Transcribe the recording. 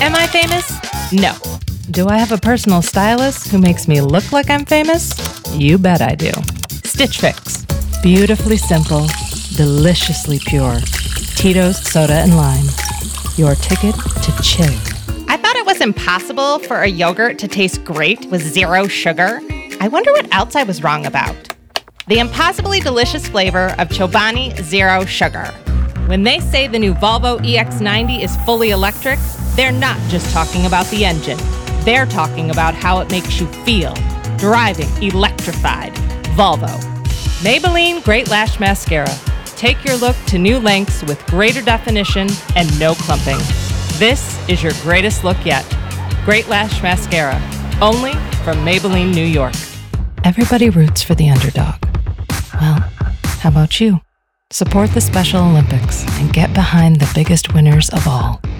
Am I famous? No. Do I have a personal stylist who makes me look like I'm famous? You bet I do. Stitch Fix. Beautifully simple, deliciously pure. Tito's Soda and Lime. Your ticket to chili. I thought it was impossible for a yogurt to taste great with zero sugar. I wonder what else I was wrong about. The impossibly delicious flavor of Chobani Zero Sugar. When they say the new Volvo EX90 is fully electric, they're not just talking about the engine. They're talking about how it makes you feel. Driving electrified. Volvo. Maybelline Great Lash Mascara. Take your look to new lengths with greater definition and no clumping. This is your greatest look yet. Great Lash Mascara. Only from Maybelline, New York. Everybody roots for the underdog. Well, how about you? Support the Special Olympics and get behind the biggest winners of all.